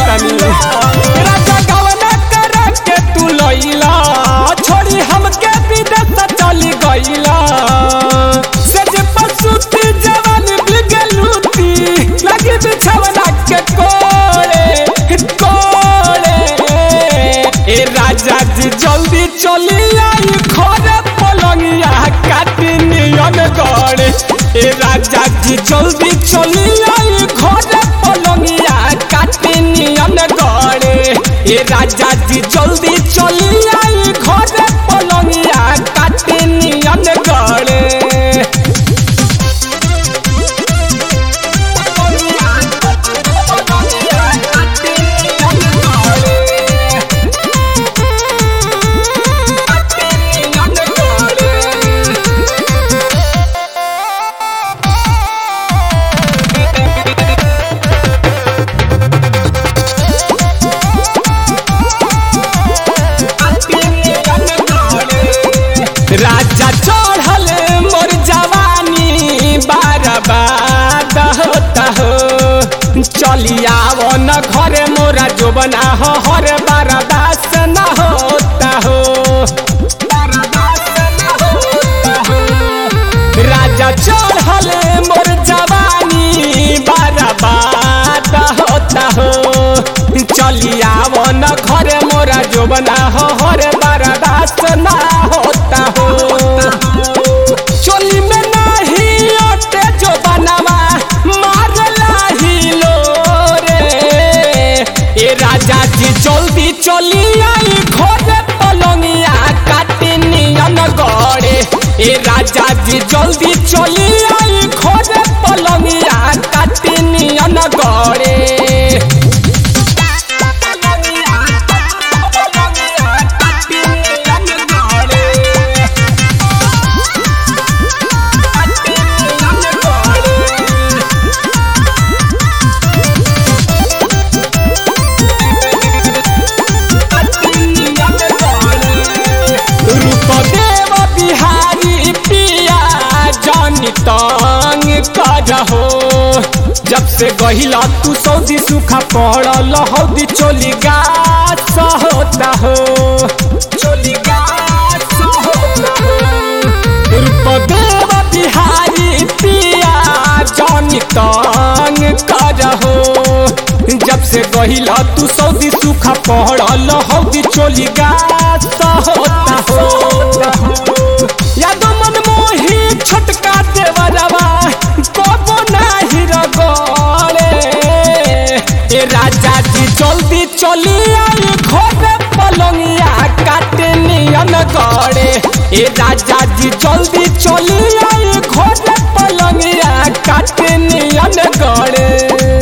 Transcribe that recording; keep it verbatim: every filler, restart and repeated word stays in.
तनी राजा गवना करे के तू लइला छोड़ी हमके विदेश चली गइला सज पसुती जवान बिगलूती लगी बिछवना के कोड़े कोड़े ए राजा जी जल्दी चली आई घरे पलंगिया काटी नियन गड़े ए राजा जी जल्दी चली आई घरे पलंगिया काटी नियन गड़े ए राजा जी जल्दी चली आई घरे पलंगिया काटी नियन गड़े राजा चढ़ल मोर जवानी बर्बाद होता हो चलिया न घरे मोरा जोबना हो हर बर्दाश्त न होता हो राजा चढ़ल मोर जवानी बर्बाद होता हो चलिया न घरे मोरा जोबना हो हर बर्दाश्त न होता हो चोली में नहीं ओटे जो बनवा मारला ही लो रे ए राजा जी जल्दी चली आई घरे पलंगिया काटी नियन गड़े ए राजा जी जल्दी चली आई घरे पलंगिया काटी नियन गड़े तंग करहो जब से गहिला तू सऊदी सूखा पड़ल हौदी चोली गाछ होता हो चोली गाछ होता हो रूपदेव बिहारी पिया जानी तंग करहो जब से गहिला तू सऊदी सूखा पड़ल हौदी चोली गाछ होता हो यादो मन मोही छोटका देवरवा कबो नाही रगड़े ए राजा जी जल्दी चली आई घरे पलंगिया काटे नियन गड़े ए राजा जी जल्दी चली आई घरे पलंगिया काटे नियन गड़े।